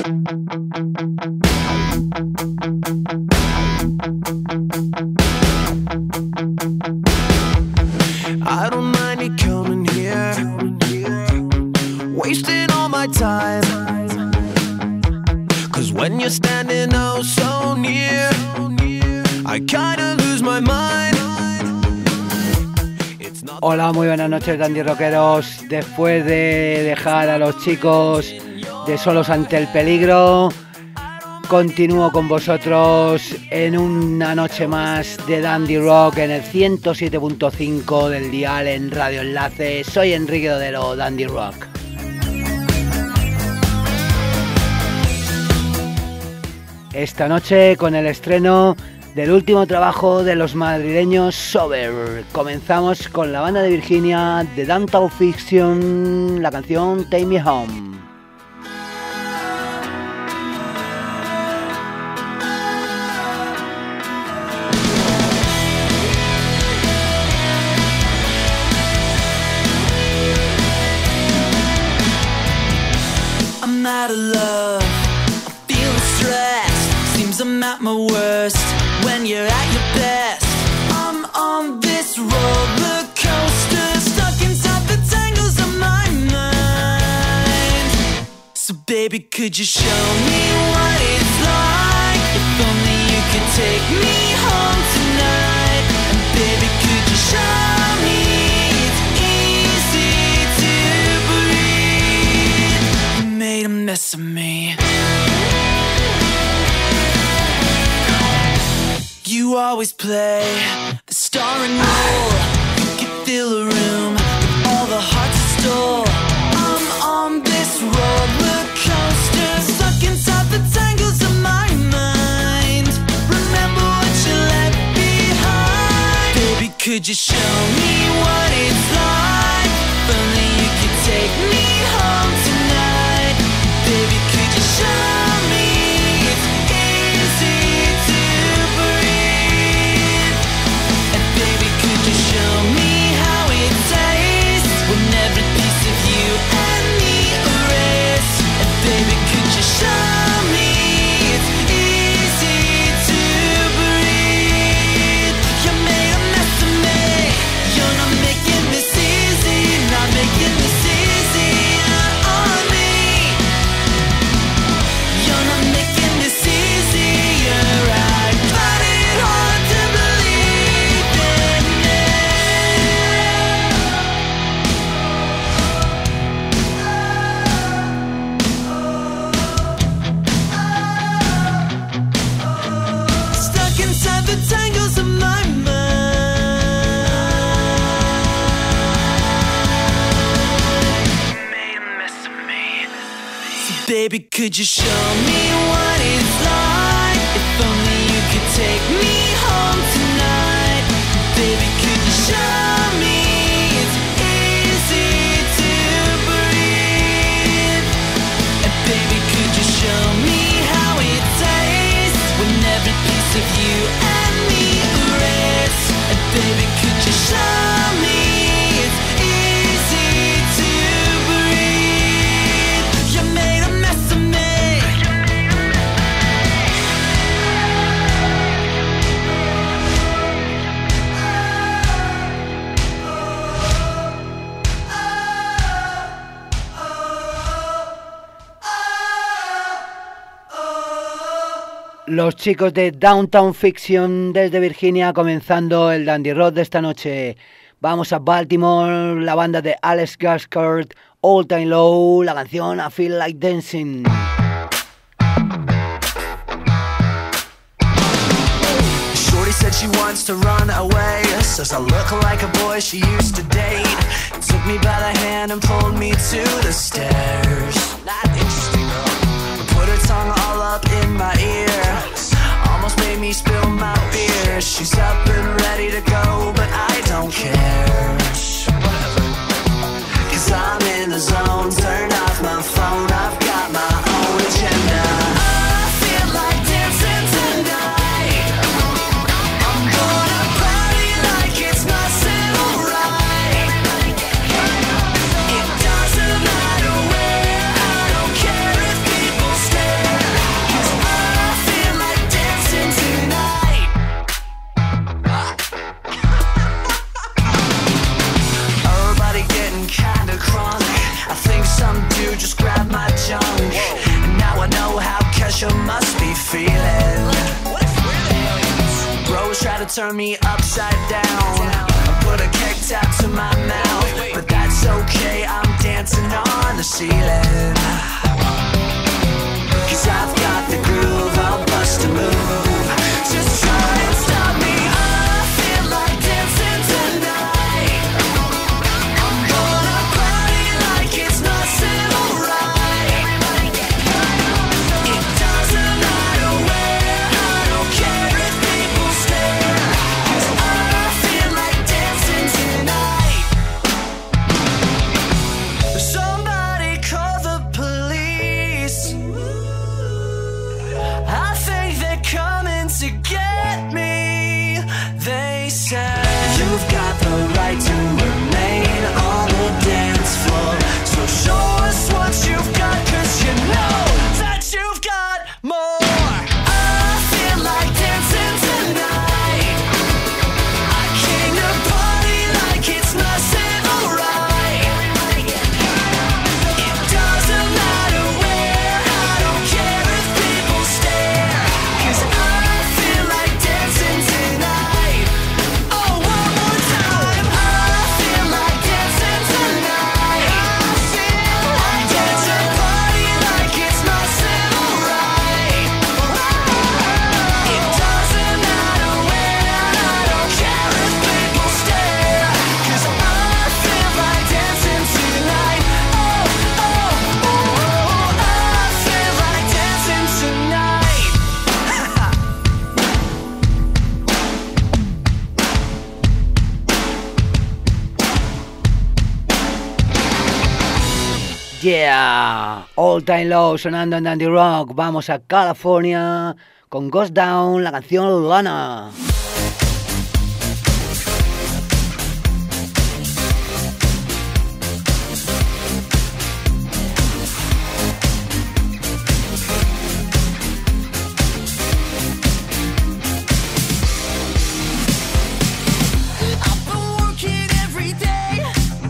I don't mind you coming here, wasting all my time. Cause when you're standing oh so near, I kinda lose my mind. Hola, muy buenas noches, Dandy Rockeros. Después de dejar a los chicos de Solos ante el peligro, continúo con vosotros en una noche más de Dandy Rock en el 107.5 del dial en Radio Enlace. Soy Enrique Dodelo, Dandy Rock. Esta noche con el estreno del último trabajo de los madrileños Sober. Comenzamos con la banda de Virginia de Downtown Fiction, la canción Take Me Home. I'm out of love, I'm feeling stressed. Seems I'm at my worst when you're at your best. I'm on this roller coaster, stuck inside the tangles of my mind. So baby, could you show me what it's like? If only you could take me home tonight. And baby, could you show me it's easy to breathe? You made a mess of me. You always play the starring role. You can fill a room with all the hearts you stole. I'm on this roller coaster, stuck inside the tangles of my mind. Remember what you left behind. Baby, could you show me what it's like? If only you could take me home tonight. Baby, could you show me it's easy to breathe? And baby, could you show me how it tastes when every piece of you and me erase? And baby, could you show me it's easy to breathe? You made a mess of me. You're not making this easy, not making this easier on me. You're not making this easier. I find it hard to believe in me. Stuck inside the tangles of my mind. Made a mess of me. So baby, could you show me what it's like? If only you could take me home tonight. Baby, could you show me it's easy to breathe? And baby, could you show me how it tastes when every piece of you and me erase? And baby, could you show me it's easy to breathe? You made a mess of me. Los chicos de Downtown Fiction desde Virginia comenzando el Dandy Rock de esta noche. Vamos a Baltimore, la banda de Alex Gascard, All Time Low, la canción I Feel Like Dancing. Shorty said she wants to run away. Says I look like a boy she used to date. Took me by the hand and pulled me to the stairs. Not interesting, girl. Put her tongue all up in my ear. Almost made me spill my beer. She's up and ready to go, but I don't care. Whatever. 'Cause I'm in the zone. Turn off my phone. I've got my own agenda. I feel like dancing tonight. I'm gonna party like it's nothing alright. It doesn't matter where. I don't care if people stare. some dude just grabbed my junk. And now I know how Kesha must be feeling. Bros try to turn me upside down and put a keg tap to my mouth, but that's okay, I'm dancing on the ceiling. Cause I've got the groove, I'll bust a move. Just try and stop me, I feel like dancing tonight. I'm gonna party like it's nothing alright. It doesn't matter where, I don't care if people stare. Cause I feel like dancing tonight. Somebody call the police. I think they're coming to get me. They say you've got the right to remain on the dance floor. So show us what you've got, cause you know that you've got more. I feel like dancing tonight. I came to party like it's nothing alright. It doesn't matter where, I don't care if people stare. Cause I feel like dancing tonight. Oh, one more time. I feel like dancing tonight. I dance a party like it's nothing alright. It doesn't matter where, I don't care if people stare. Cause I feel like dancing tonight. Oh, oh, oh, I feel like dancing tonight. Yeah, All Time Low sonando en Dandy Rock. Vamos a California con Ghost Down, la canción Lana. I've been working every day,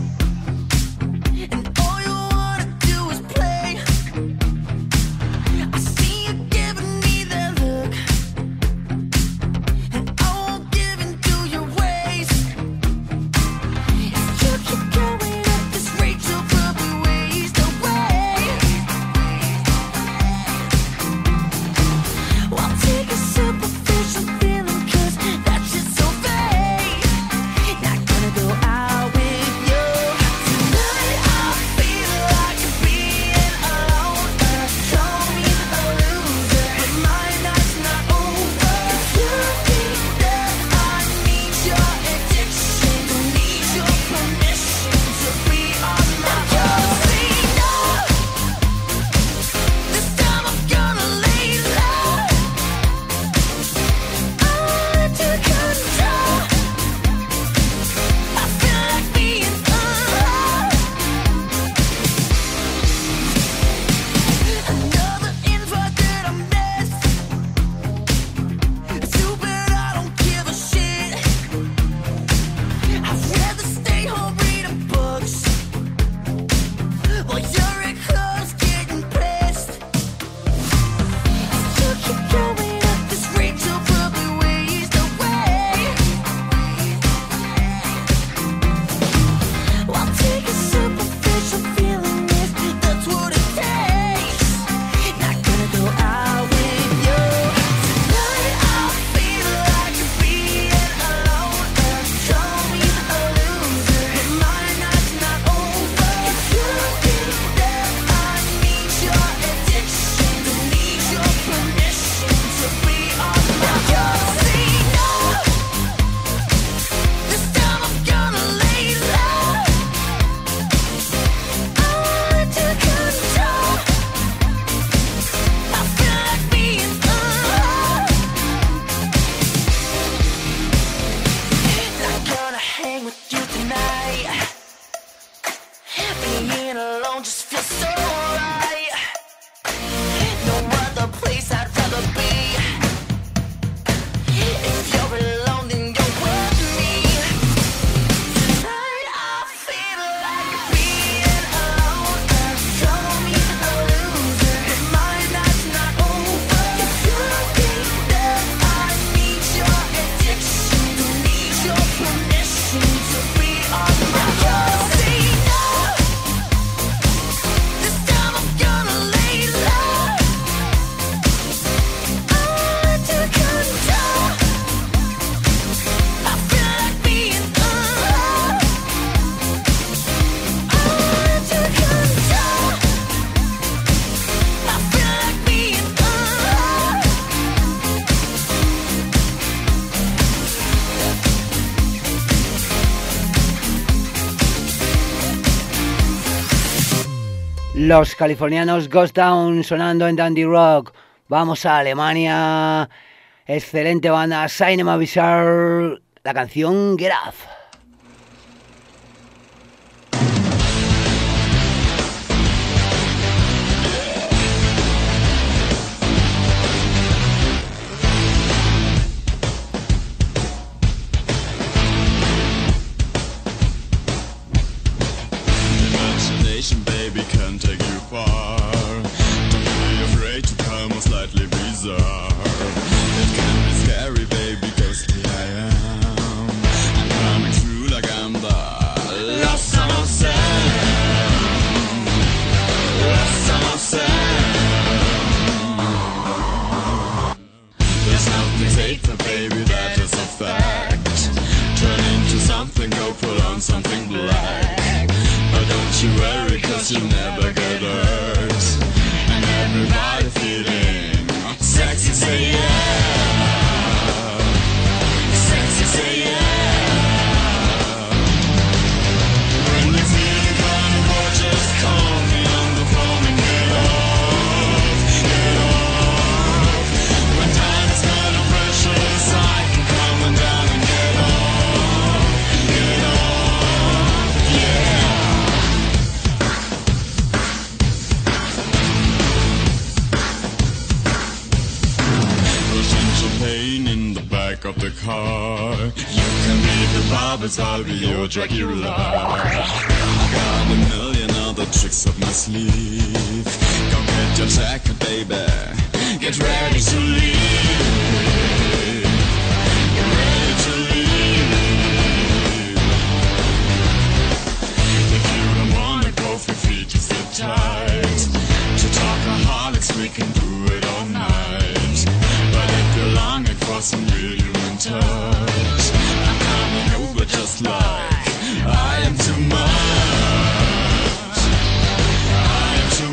and all you wanna do is play. I see you giving me that look, and I Los californianos Ghost Town sonando en Dandy Rock. Vamos a Alemania. Excelente banda Cinema Bizarre. La canción Get Up. Baby can take you far. Don't be afraid to come slightly bizarre. It can be scary, baby, ghostly I am. I'm coming through like I'm the lost son of Sam. Lost son of Sam. There's nothing safer, baby, that is a fact. Turn into something, go put on something black. But don't you worry, cause you never get hurt. And everybody feeling sexy, say yeah. Sexy, say yeah. When you're feeling kind of gorgeous, call me on the phone and get off. Get off. When time is kind of precious, I can come on down and get off. Get off, yeah. Champagne in the back of the car. You can be the Barbies, I'll be your Dracula. Got a million other tricks up my sleeve. Go get your jacket, baby. Get ready to leave. Get ready to leave. If you don't wanna go for feet to sit tight, to talkaholics we can do it all night. Longing for some real human touch. I'm coming over just like I am too much. I am too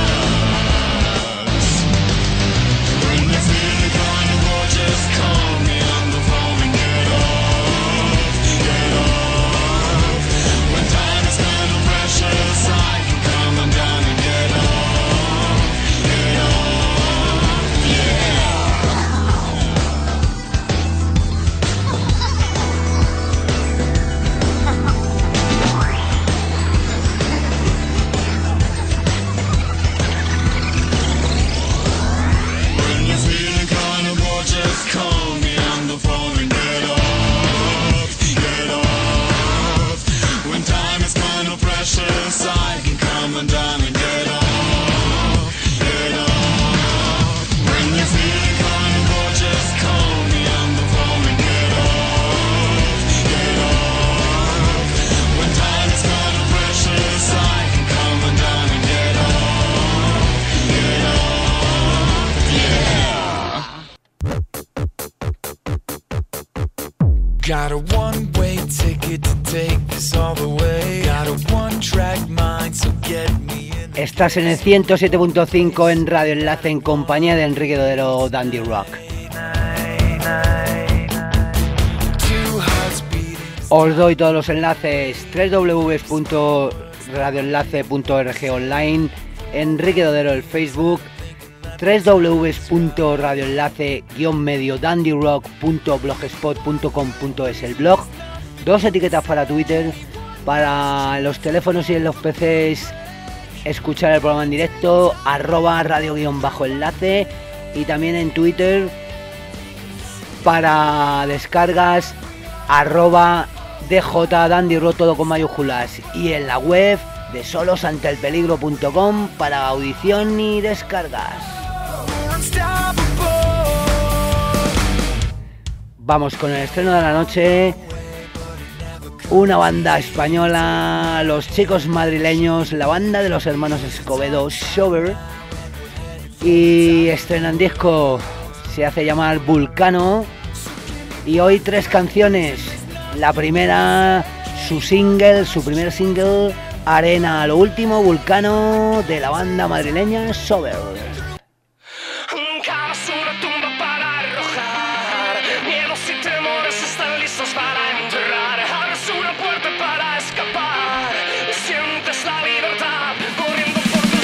much. When you're feeling kind of gorgeous, call me on the phone and get off. Get off. When time is kind of precious, I can come on down and get off. Get off, yeah. Just call me on the phone and get off, get off. When time is kind of precious, I can come and down and get off, get off. When you're feeling kind of gorgeous, call me on the phone and get off, get off. When time is kind of precious, I can come and down and get off, yeah. Got a one-way ticket to take this all the way. Got a one-track mind, so get me in. Estás en el 107.5 en Radio Enlace en compañía de Enrique Dodero, Dandy Rock. Os doy todos los enlaces: www.radioenlace.org online, Enrique Dodero el Facebook, www.radioenlace-dandyrock.blogspot.com.es el blog, 2 etiquetas para Twitter, para los teléfonos y en los PCs escuchar el programa en directo, @radio_enlace, y también en Twitter para descargas, @djdandyrock, todo con mayúsculas, y en la web de solosantelpeligro.com para audición y descargas. Vamos con el estreno de la noche. Una banda española, los chicos madrileños, la banda de los hermanos Escobedo, Sober, y estrenan disco, se hace llamar Vulcano, y hoy 3 canciones. La primera, su primer single, Arena. Lo último, Vulcano, de la banda madrileña Sober. Cavas una tumba para arrojar miedos y temores, están listos para enterrar. Abres una puerta para escapar, sientes la libertad corriendo por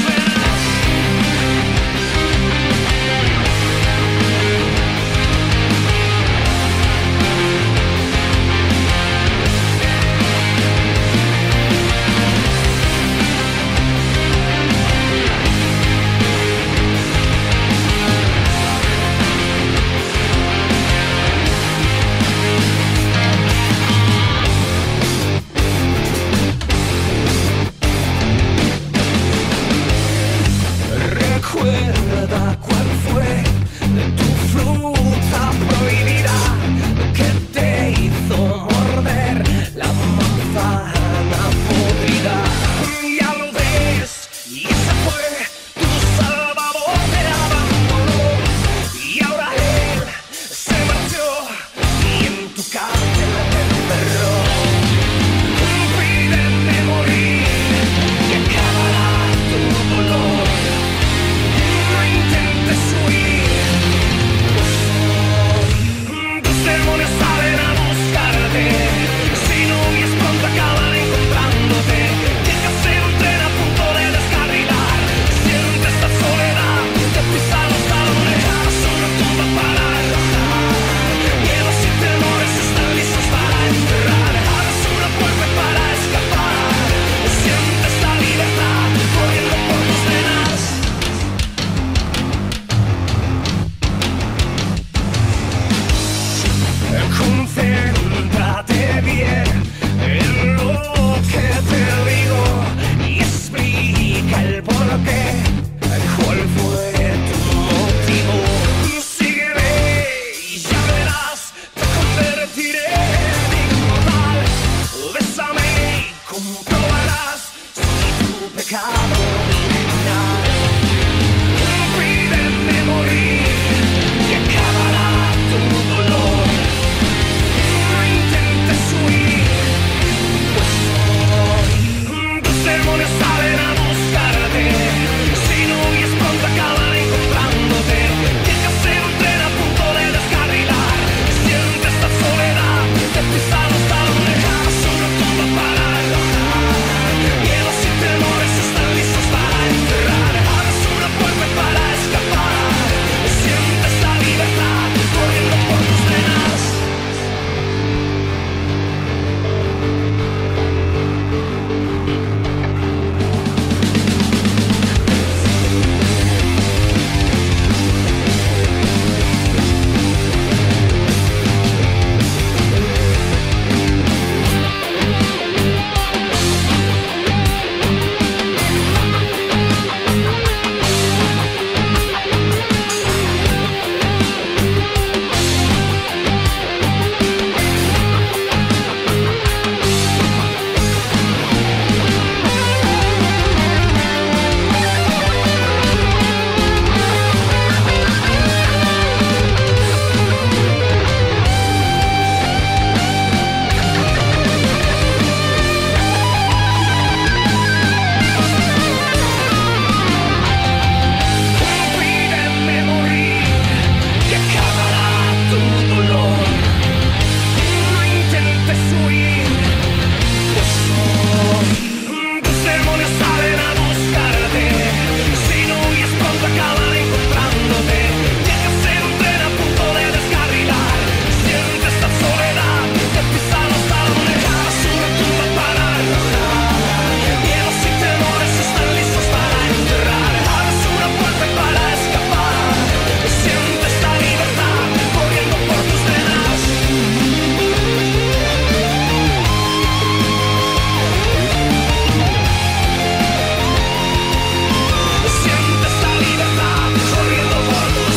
lo que, cuál fue tu motivo. Sígueme y ya verás, te convertiré en inmortal. Bésame y comprobarás si tu pecado original. Pídeme morir y acabará tu dolor. No intentes huir, pues hoy tus demonios salen a buscarte. Si no huyes pronto acaban encontrándote. Llegas en un tren a punto de descarrilar. Sientes esta soledad, te pisan los talones. Una tumba para arrojar. Miedos y temores están listos para enterrar. Abres una puerta para escapar. Sientes la libertad corriendo por tus venas. Pídeme morir y acabará tu dolor. No intentes huir, pues hoy tus demonios salen a buscarte. Si no huyes pronto acaban encontrándote. Llegas en un tren a punto de descarrilar. Sientes esta soledad, te pisan los talones. Una tumba para arrojar. Miedos y temores están listos para enterrar. Abres una puerta para escapar. Sientes la libertad corriendo por tus venas. Sientes la libertad corriendo por tus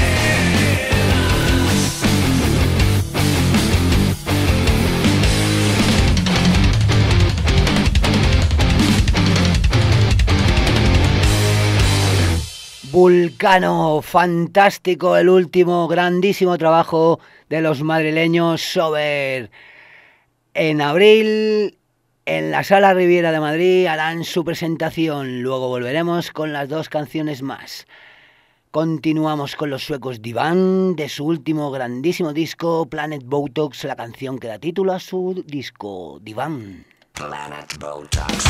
Vulcano, fantástico, el último grandísimo trabajo de los madrileños Sober. En abril, en la Sala Riviera de Madrid, harán su presentación. Luego volveremos con las dos canciones más. Continuamos con los suecos Divan, de su último grandísimo disco, Planet Botox, la canción que da título a su disco, Divan. Planet Botox.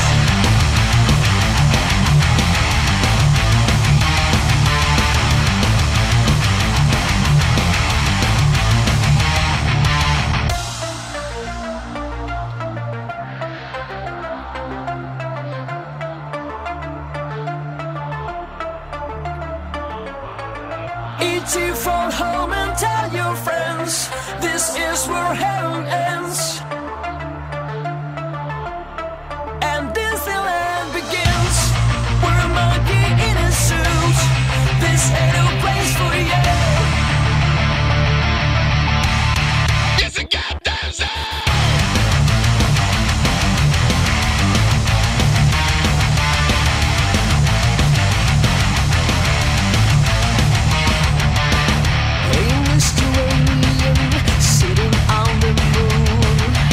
Eat you from home and tell your friends this is where heaven ends and Disneyland begins. We're a monkey in a suit. This ain't no place for you. It's a goddamn sound. Hey, Mr. Alien, sitting on the moon.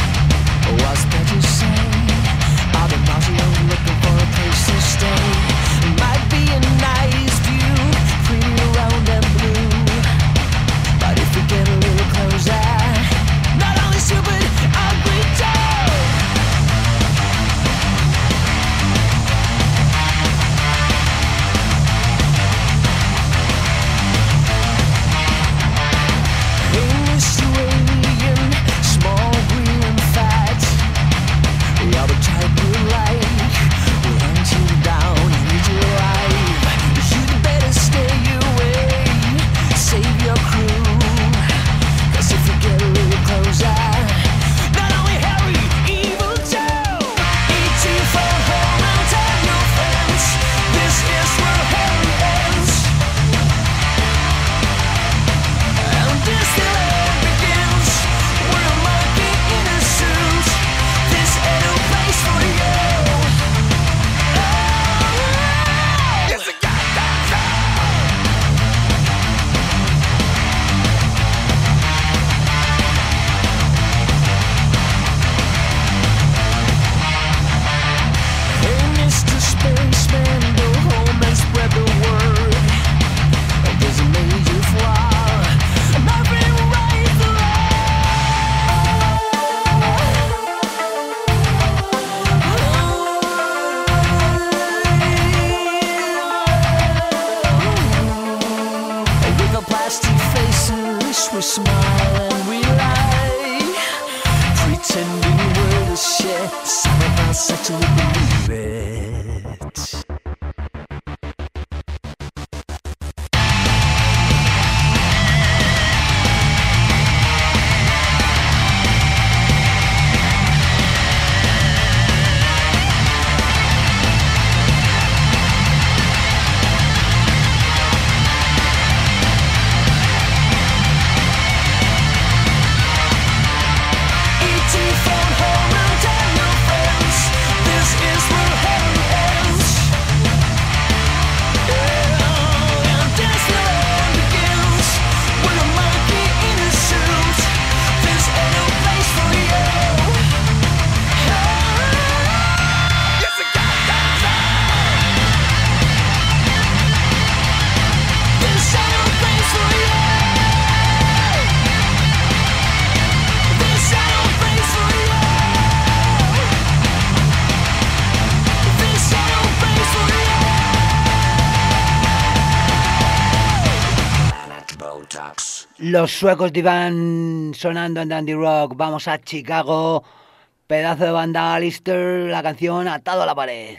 Los suecos iban sonando en Dandy Rock. Vamos a Chicago. Pedazo de banda Alistair, la canción Atado a la pared.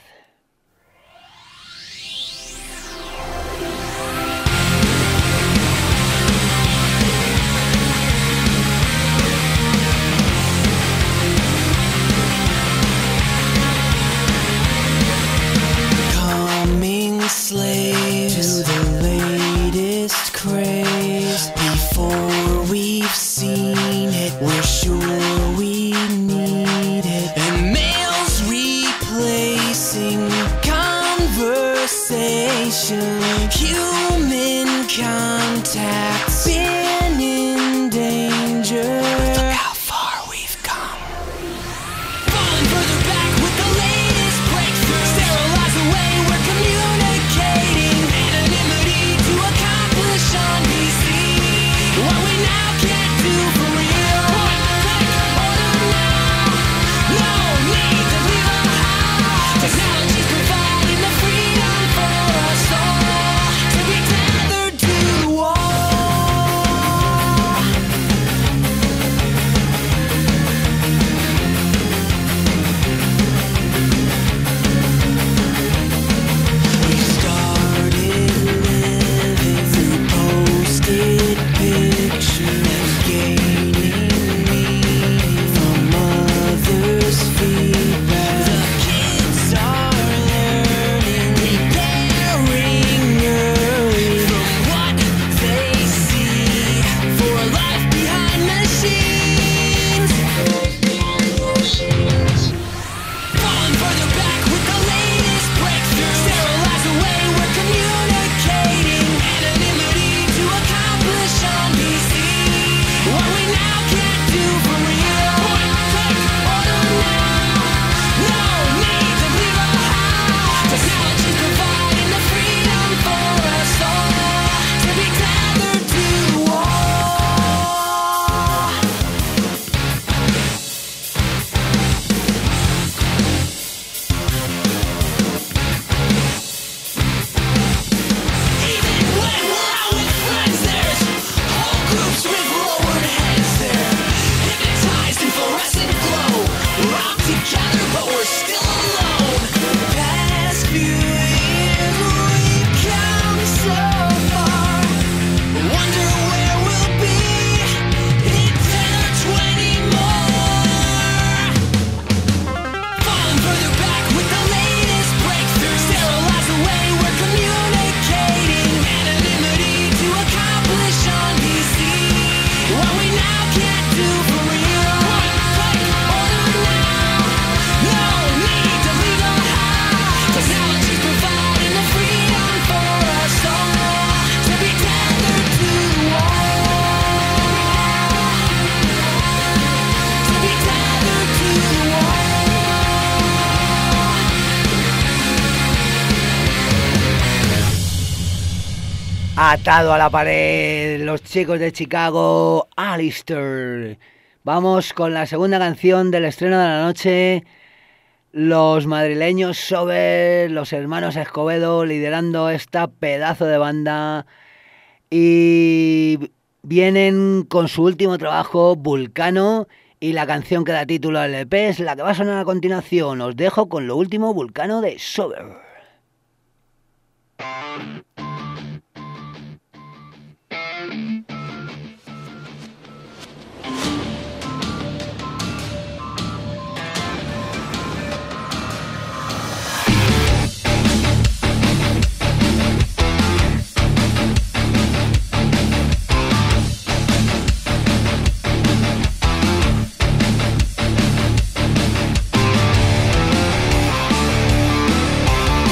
Slave to the latest craze. Before we've seen it, we're sure we need it. And mail's replacing conversation. Human contact's been in danger. Look how far we've come. Falling further back with the latest breakthrough. Sterilize the way we're communicating. Anonymity to accomplish on PC. What we now can't do for real. Point, click, order now. No need to leave a house. Technology's providing the freedom for us all to be tethered to the wall. We started living through posted pictures, gaining meaning from others' feedback. The kids are learning, preparing early from what they see for a life behind machines. Falling further back with the latest breakthrough. Sterilize the way we're communicating. Anonymity to accomplish on PC. What we now can't do for real. Point, click, order now. No need to leave a house. Technology's providing the freedom for us all to be tethered to the wall. Even when we're out with friends, there's whole groups with lowered heads. They're hypnotized in fluorescent glow. We're all together, but we're still alone. Past few years, we've come so far. Wonder where we'll be in 10 or 20 more. Falling further back with the latest breakthrough. Sterilize the way we're communicating. Anonymity to accomplish on PC. What we now can't do for real. Point, click, order now. No need to leave the house. Technology's providing the freedom for us all to be tethered to the wall. To be tethered to the wall. Atado a la pared, los chicos de Chicago, Alistair. Vamos con la segunda canción del estreno de la noche. Los madrileños Sober, los hermanos Escobedo, liderando esta pedazo de banda. Y vienen con su último trabajo, Vulcano. Y la canción que da título al EP es la que va a sonar a continuación. Os dejo con lo último, Vulcano de Sober. Vulcano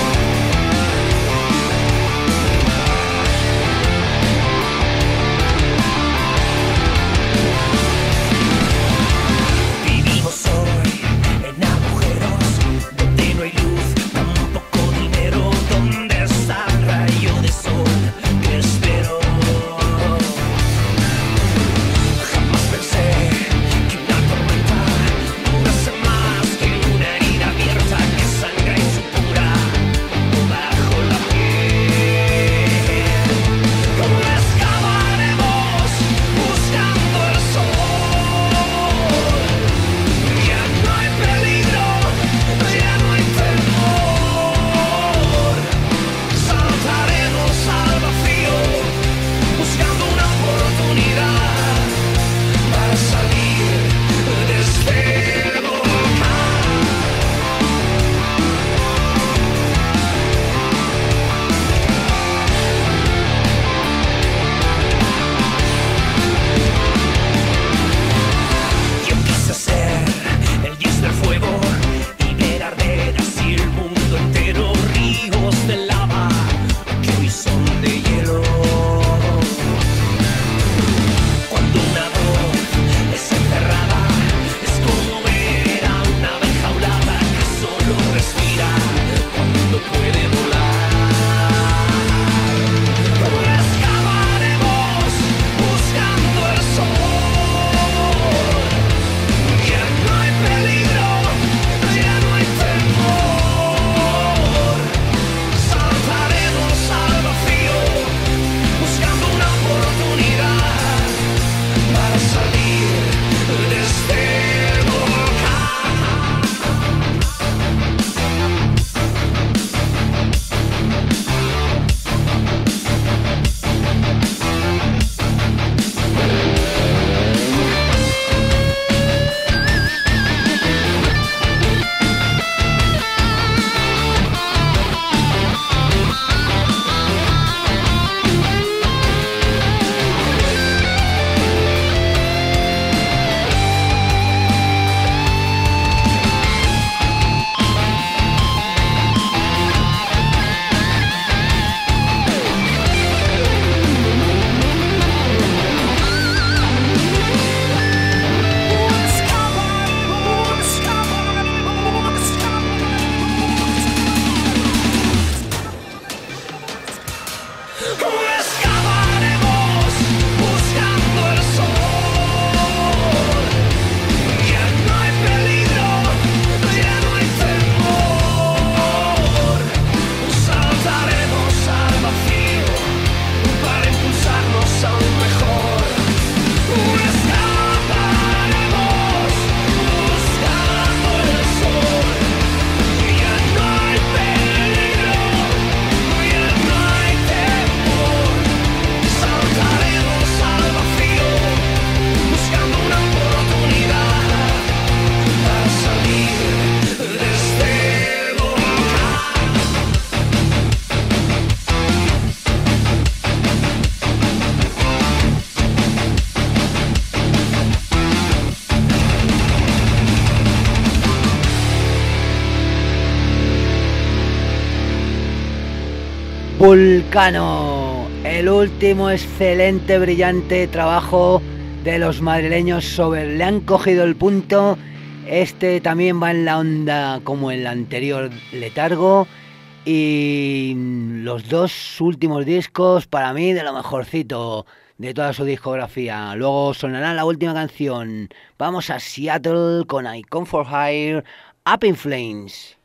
Vulcano, el último excelente, brillante trabajo de los madrileños Sober. Le han cogido el punto. Este también va en la onda como el anterior, Letargo. Y los dos últimos discos, para mí, de lo mejorcito de toda su discografía. Luego sonará la última canción. Vamos a Seattle con I Come For Hire, Up in Flames.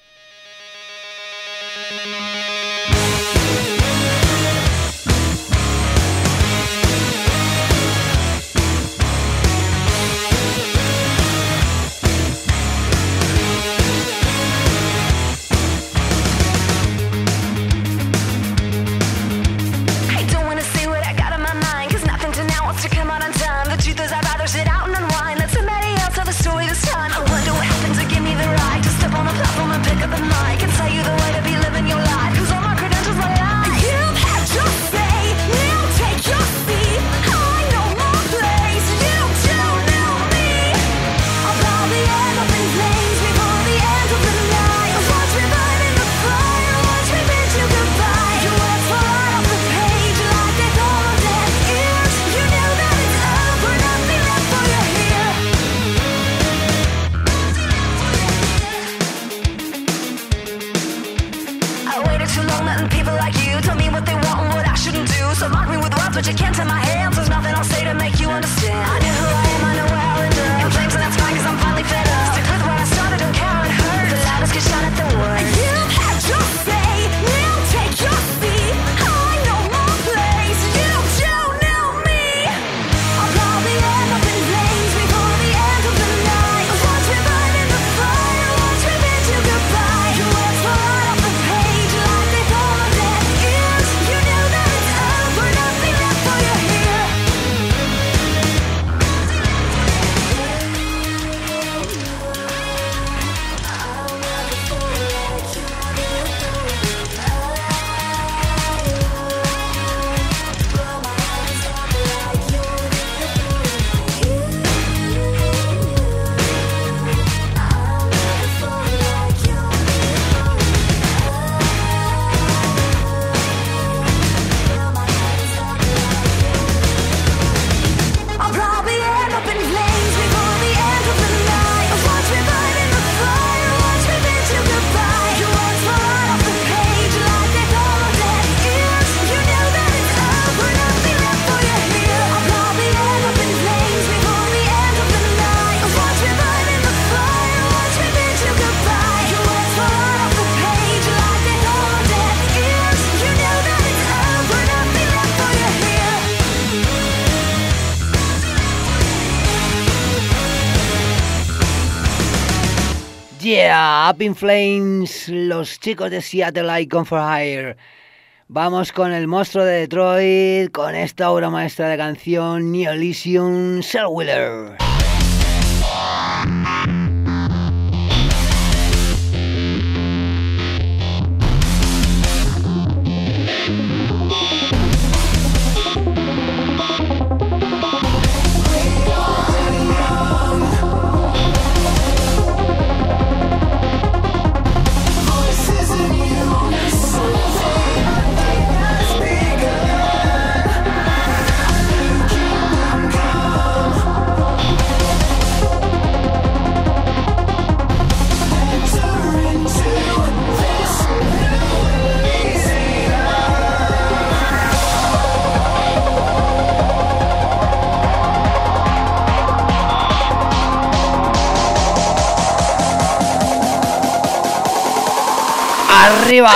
But you can't take my hands, there's nothing I'll say to make you understand. I knew who I am, I know where I'll end up. In flames and that's fine cause I'm finally fed up. Stick with where I started, don't care how it hurts. The loudest get shot at the worst. You've had your say, now take your seat. I know my place, you don't know me. I'll probably end up in flames before the end of the night. Watch me burn in the fire, watch me bid you goodbye. Your words fall right off the page like they fall on deaf ears. You knew that it's over, nothing left for you here. I'll probably end up in flames before the end of the night. Watch me burn in the fire, watch me bid you goodbye. Your words fall right off the page like they fall on deaf ears. You knew that it's over, nothing left for you here. I'll probably end up in flames before the end of the night. Watch me burn in the fire, watch me bid you goodbye. Your words fall right off the page like they fall on deaf ears. You knew that it's over, nothing left for you here. Yeah, Up in Flames, los chicos de Seattle, I Come For Hire. Vamos con el monstruo de Detroit, con esta obra maestra de canción, New Elysium, Cell Wheeler. ¡Arriba!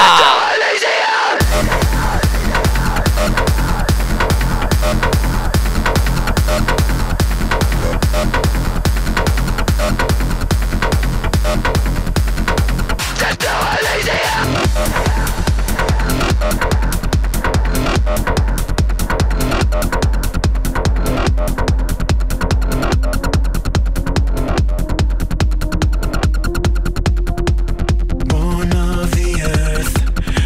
Born of the earth,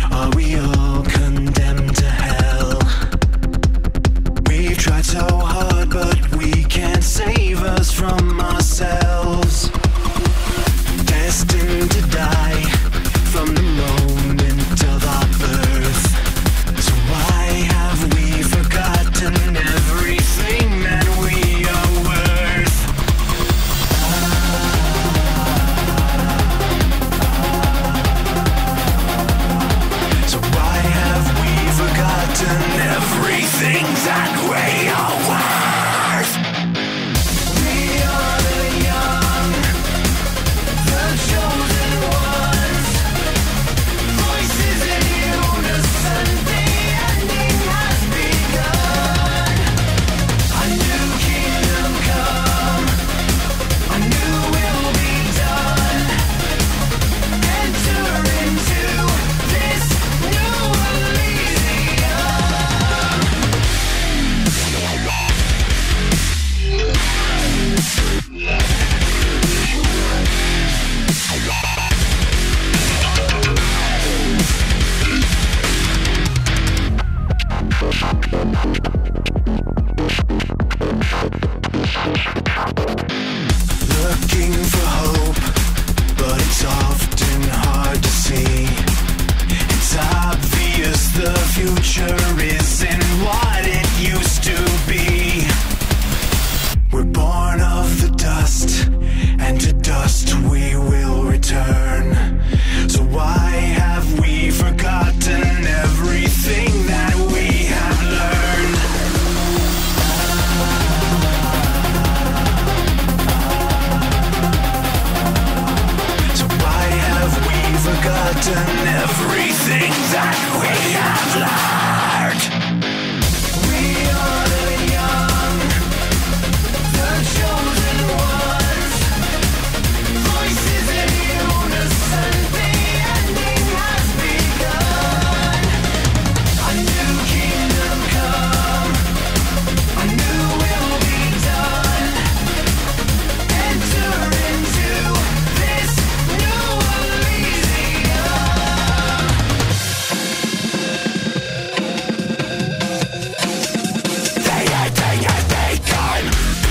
future isn't what it used to be. We're born of the dust, and to dust we will return. So why have we forgotten everything that we have learned? So why have we forgotten everything that we have learned? We are the young, the chosen ones, voices in unison, the ending has begun. A new kingdom come, a new will be done. Enter into this new Elysium. The ending has begun.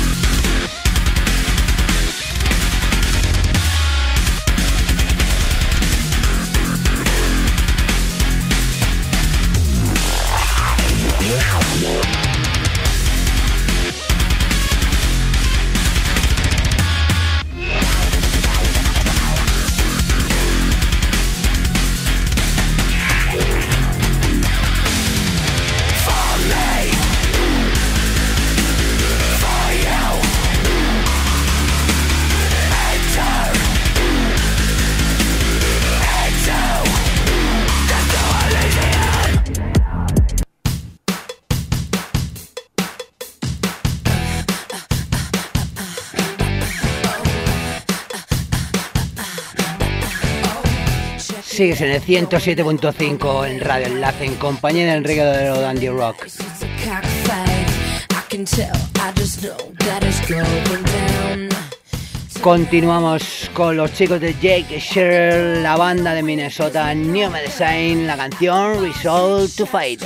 Sigues en el 107.5 en Radio Enlace en compañía del Enrique de Dandy Rock. Continuamos con los chicos de Jake Sherrill, la banda de Minnesota, New Medicine, la canción Resolve to Fight.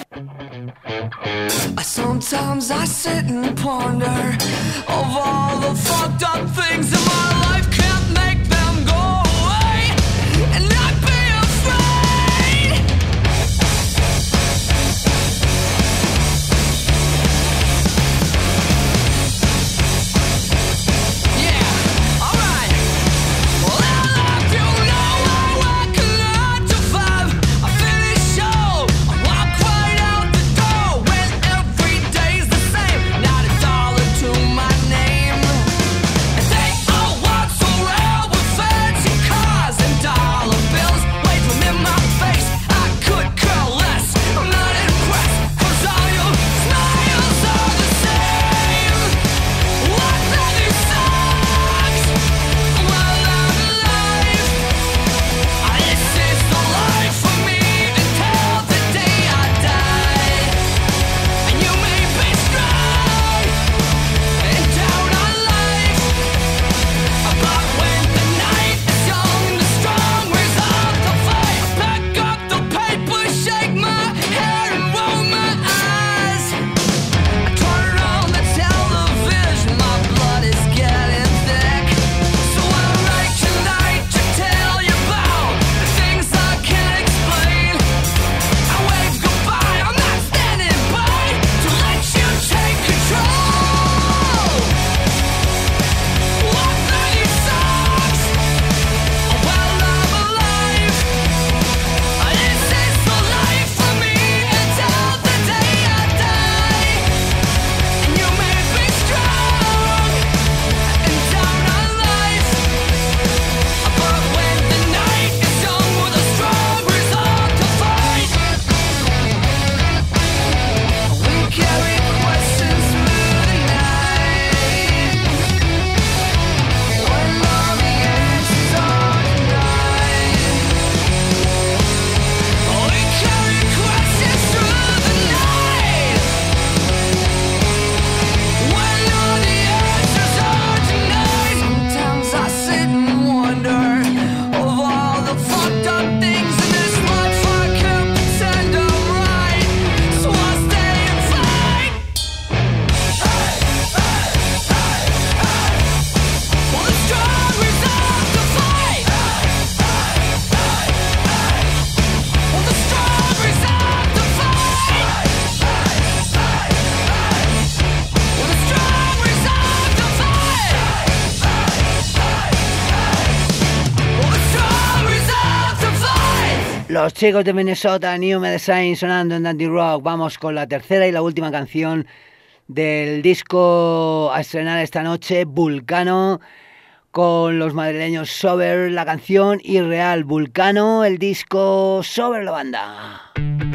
Sometimes I sit and ponder of all the fucked up things in my life, can't make them go away and not be afraid. Yeah, alright. Well, I love you, know I work a 9 to 5. I finish show, I walk right out the door when every day's the same. Not $1 to my name. And they all want some Los chicos de Minnesota, New Medicine, sonando en Dandy Rock. Vamos con la tercera y la última canción del disco a estrenar esta noche, Vulcano, con los madrileños Sober, la canción, y Real. Vulcano, el disco, Sober, la banda.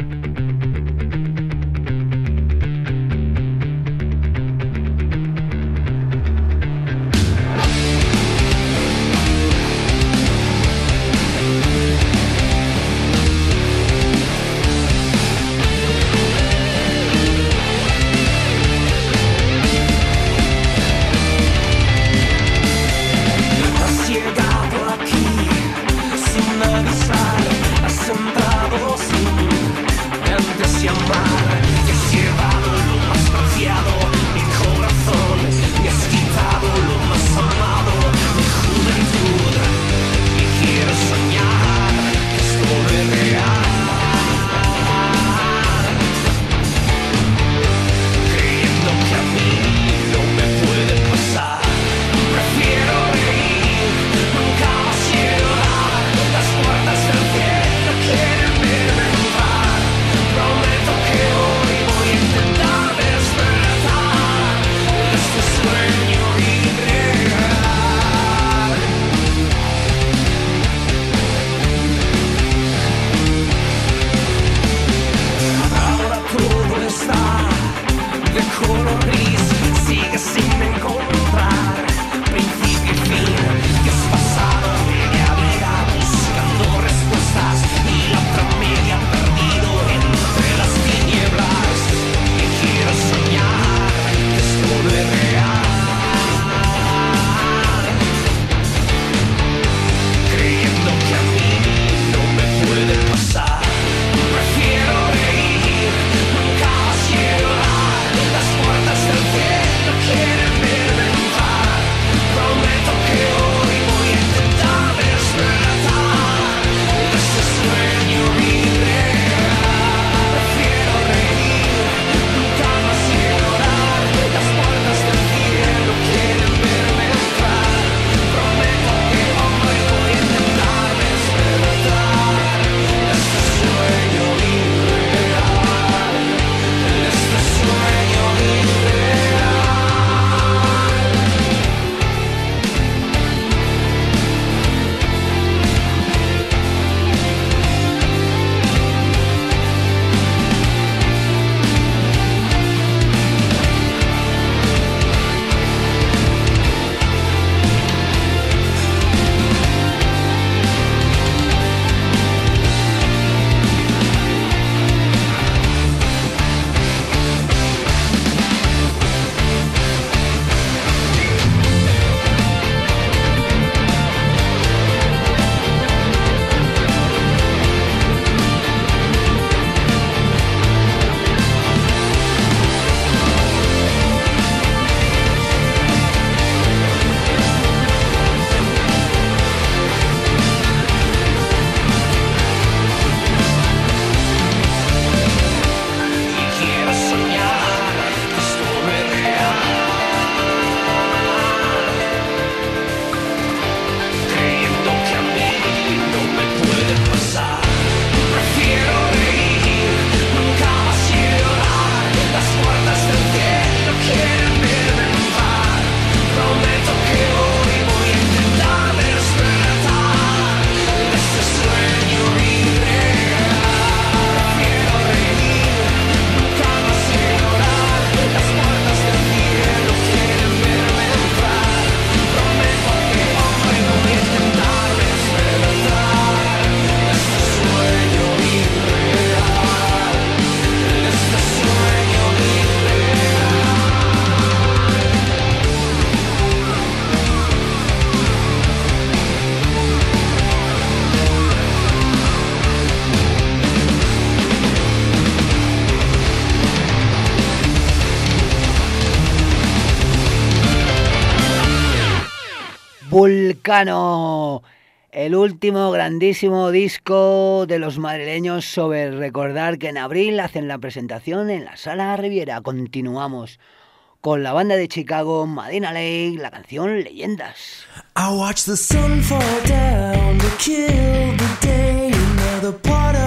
Vulcano, el último grandísimo disco de los madrileños Sober. Recordar que en abril hacen la presentación en la Sala Riviera. Continuamos con la banda de Chicago, Medina Lake, la canción Leyendas. I watch the sun fall down to kill the day, another part of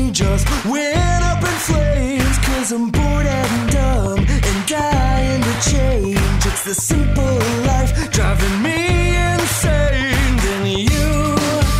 me just went up in flames. Cause I'm bored and dumb and dying to change. It's the simple life driving me insane. Then you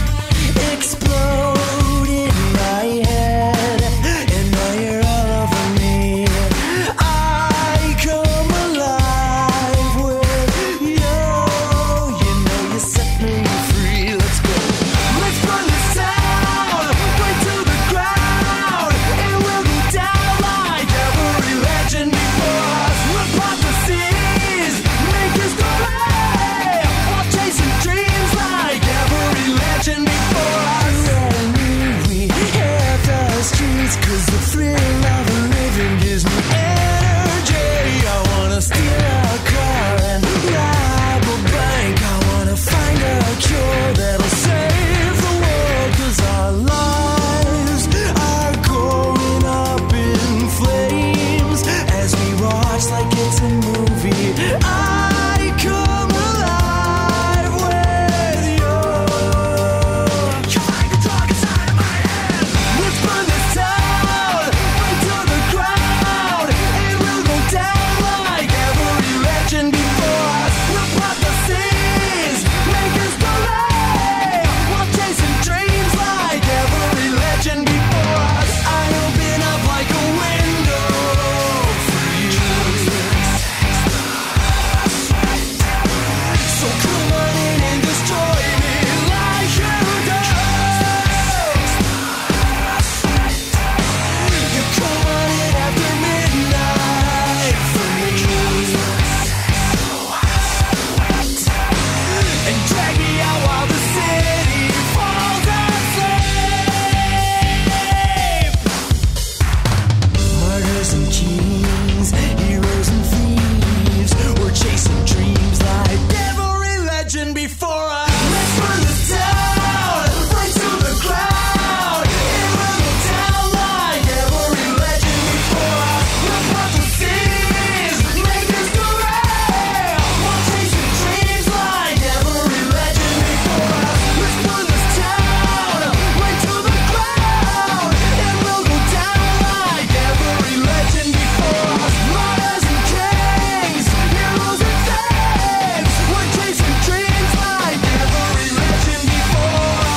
explode in my head, and now you're all over me. I come alive with you. You know you set me free. Let's go. Let's burn this town right to the ground, and we'll go down like every legend before us. We'll pop the seas, make us go away, while chasing dreams like every legend before us. And we hit the streets, cause the thrill of living gives me energy. I wanna steal a car and rob a bank. I wanna find a cure that'll save the world. Cause our lives are going up in flames as we watch like it's a movie. I come alive with you. You're like a drug inside of my head. Let's burn this town right to the ground, and we'll go down like every legend before us. We'll pop the seas, make us go away, while chasing dreams like every legend before us. I open up like a window for you. So come on in and destroy me like you do. You come on in after midnight for me, and drag me out while the city falls asleep. Martyrs and kings, heroes and thieves, we're chasing dreams like every legend before us. Let's burn this town right to the ground, and we'll go down like every legend before us. We'll pop the seas, make us go away, while chasing dreams like every legend before us. Let's burn this town right to the ground, and we'll go down like every legend before us. Martyrs and kings, heroes and thieves, we're chasing dreams like every legend before us.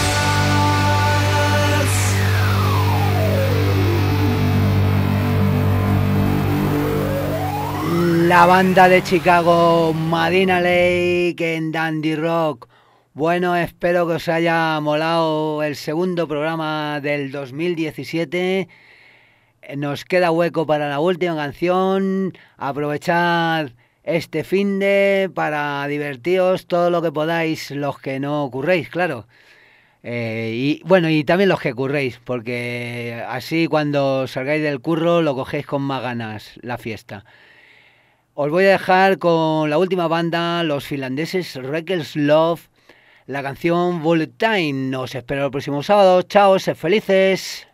La banda de Chicago, Madina Lake en Dandy Rock. Bueno, espero que os haya molado el segundo programa del 2017. Nos queda hueco para la última canción. Aprovechad este finde para divertiros todo lo que podáis, los que no curréis, claro. Y bueno, y también los que curréis, porque así cuando salgáis del curro lo cogéis con más ganas la fiesta. Os voy a dejar con la última banda, los finlandeses Reckless Love, la canción Bullet Time. Os espero el próximo sábado. Chao, sed felices.